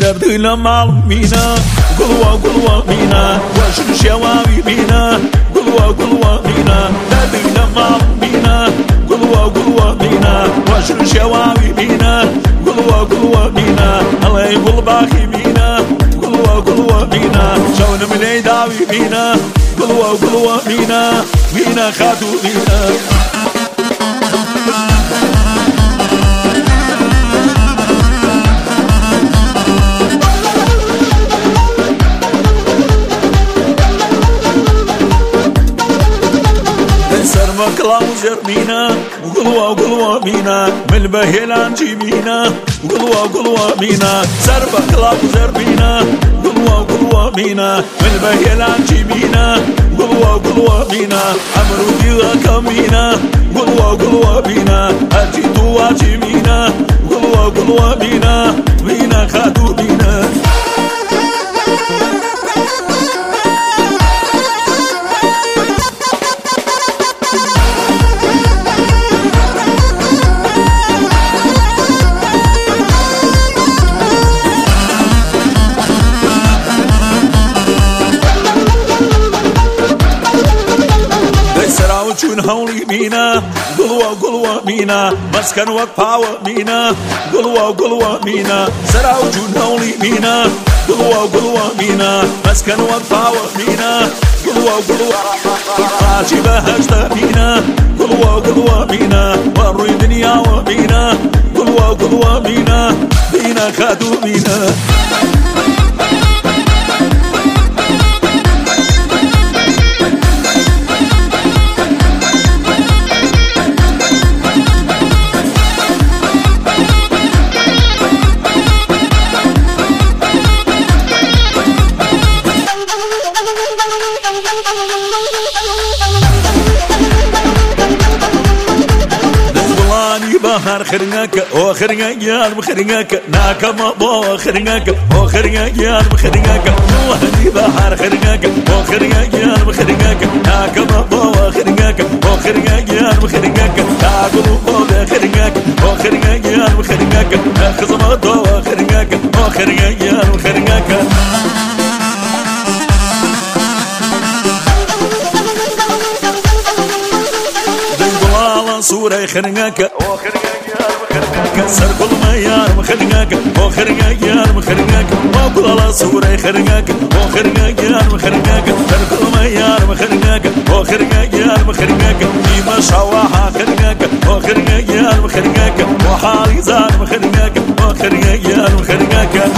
درد لما مينا قلوة مينا واش الشواوي مينا قلوة مينا درد لما مينا قلوة مينا واش الشواوي مينا قلوة مينا الله يقول باخي مينا قلوة مينا شون من يداوي مينا قلوة مينا خاتو مينا مكلا وزرمينا وقلوة مينا من بهلان جيمينا وقلوة مينا سربا كلا وزرمينا وقلوة مينا من بهلان جيمينا وقلوة مينا عمرو ديغا كمينا وقلوة مينا أجيتوا جيمينا وقلوة مينا خاتو مينا شون هولي مينا قلوة مينا مسكن وقفاوة مينا قلوة مينا سراو جون هولي مينا قلوة مينا مسكن وقفاوة مينا قلوة عاجبة هجدة مينا قلوة مينا وروي دنيا ومينا قلوة مينا خادو مينا بحر خرناك او خرناك يا خرناك ناكما بو خرناك او خرناك يا خرناك وهدي بحر خرناك او خرناك يا خرناك ناكما بو خرناك او خرناك يا خرناك تاغلو بو خرناك او خرناك يا خرناك خزما دو خرناك او خرناك يا خرناك صورة خرناك كسر كل ما يار مخرناك وخرناك يار مخرناك وكل على صورة خرناك وخرناك يار مخرناك كسر كل ما يار مخرناك وخرناك يار مخرناك ديما شواحة خرناك وخرناك يار مخرناك وحالي زار مخرناك وخرناك يار مخرناك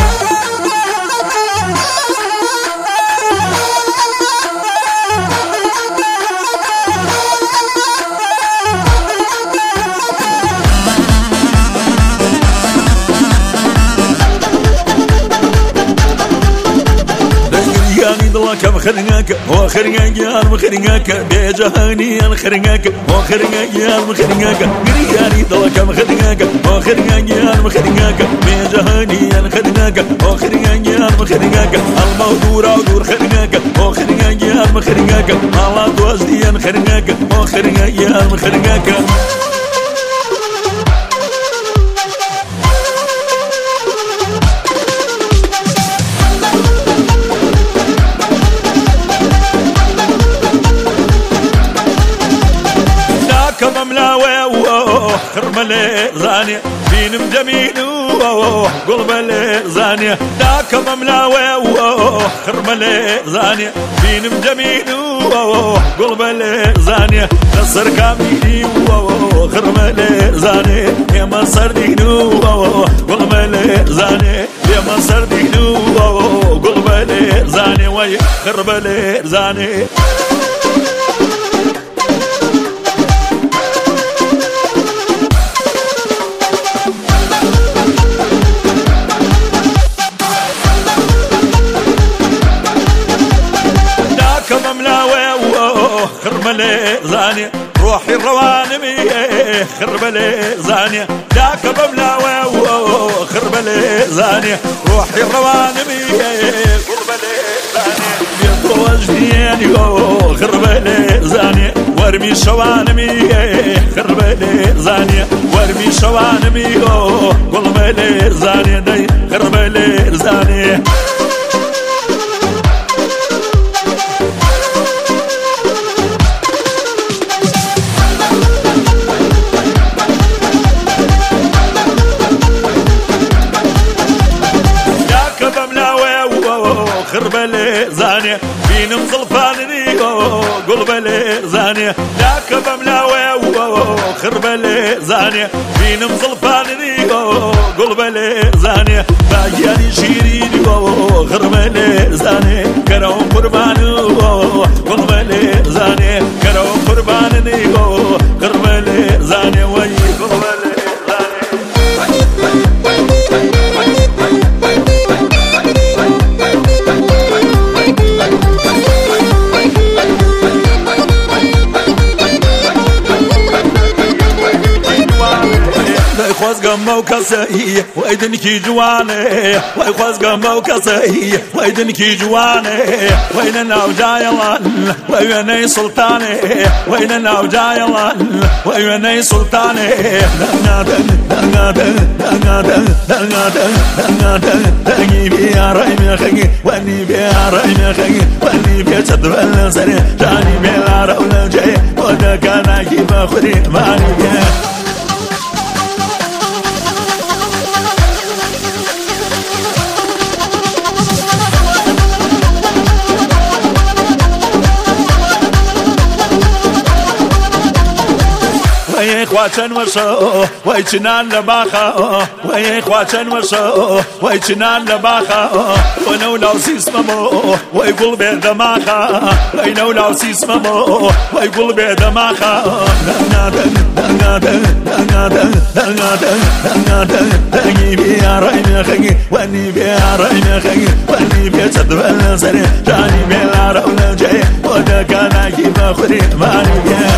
كم خرناك وخرناك يا مخرناك بجهاني انا خرناك وخرناك يا مخرناك غرياني ضل كم خرناك وخرناك يا مخرناك بجهاني انا خرناك وخرناك يا مخرناك الموضوع دور خرناك وخرناك يا مخرناك الله توزدي انا خرناك وخرناك يا مخرناك خرملي زانية بينم جميل قلبلي زانية داك مملاوي خرملي زانية بينم جميل قلبلي زانية نصر كاميني خرملي زانية يا مصر دينو قلبلي زانية يا مصر دينو قلبلي زانية وي خرملي زانية خرملي زانية روحي الروانمي خربلي زانية داك بملاوي خربلي زانية روحي الروانمي خربلي زانية يطوج فيني خربلي زانية ورمي شوانمي خربلي زانية ورمي شوانمي قلبلي زانية داي خربلي زانية خربلي زانية بين مزلفانني قلبلي زانية لاك بملاوي خربلي زانية بين مزلفانني قلبلي زانية باقياني شيريني خربلي زانية كرهم قرباني قلبلي زانية كرهم قربانني خربلي زانية وي قلبلي خواز قمه وكسي ويدنكي جواني خواز قمه وكسي ويدنكي جواني ويننا وجايلان ويني سلطاني ويننا وجايلان ويني سلطاني دنادن دنادن دنادن دنادن دنادن دني بيا رايمي خي واني بيا رايمي خي واني بيا تدبل سري جاني بيا رولا جاي ودك انا كيف اخري ماني بيا وي خواتن وشو وي چنان لباخا وي خواتن وشو وي چنان لباخا ونو لو سيسمو وي قلبي دماخا وي نو لو سيسمو وي قلبي دماخا دنادن دنادن دنادن دنادن دنادن دني بيا رايمي خي واني بيا رايمي خي واني بيا تدبل سري جاني بيا رولا جاي ودك انا كيف اخري ماني بيا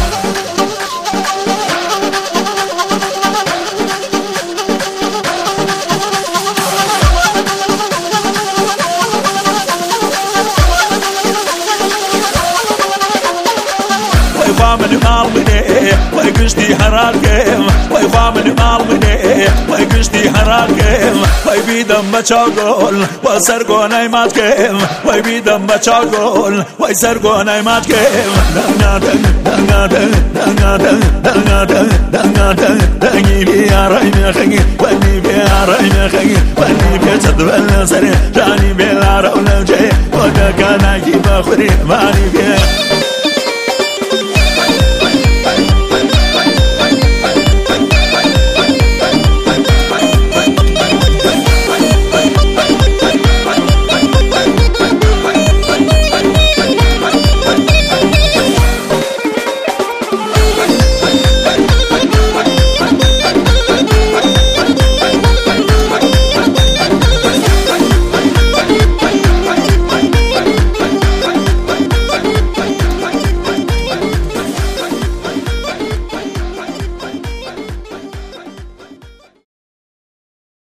من مالمني ويقشتي حراكم ويفامن مالمني ويقشتي حراكم ويبيدم بچاقول وسرقون ايماتكم ويبيدم بچاقول ويسرقون ايماتكم دنادن دنادن دنادن دنادن دنادن دني بيا رايمي خي واني بيا رايمي خي واني بيا تدبل سري جاني بيا رولا جاي ودك انا كيف اخري ماني بيا